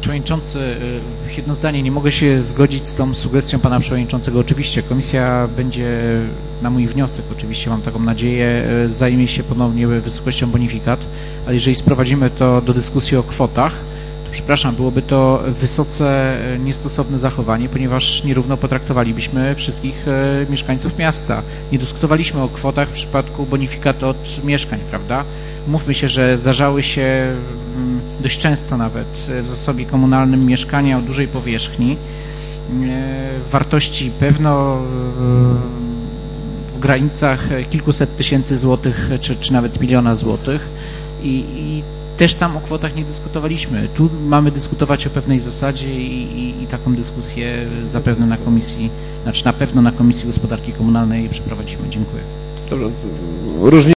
Przewodniczący, jedno zdanie, nie mogę się zgodzić z tą sugestią Pana Przewodniczącego. Oczywiście Komisja będzie, na mój wniosek, oczywiście mam taką nadzieję, zajmie się ponownie wysokością bonifikat, ale jeżeli sprowadzimy to do dyskusji o kwotach, to przepraszam, byłoby to wysoce niestosowne zachowanie, ponieważ nierówno potraktowalibyśmy wszystkich mieszkańców miasta. Nie dyskutowaliśmy o kwotach w przypadku bonifikat od mieszkań, prawda? Mówmy się, że zdarzały się dość często nawet w zasobie komunalnym mieszkania o dużej powierzchni, wartości pewno w granicach kilkuset tysięcy złotych, czy nawet miliona złotych i też tam o kwotach nie dyskutowaliśmy. Tu mamy dyskutować o pewnej zasadzie i taką dyskusję zapewne na komisji, znaczy na pewno na Komisji Gospodarki Komunalnej przeprowadzimy. Dziękuję. Dobrze.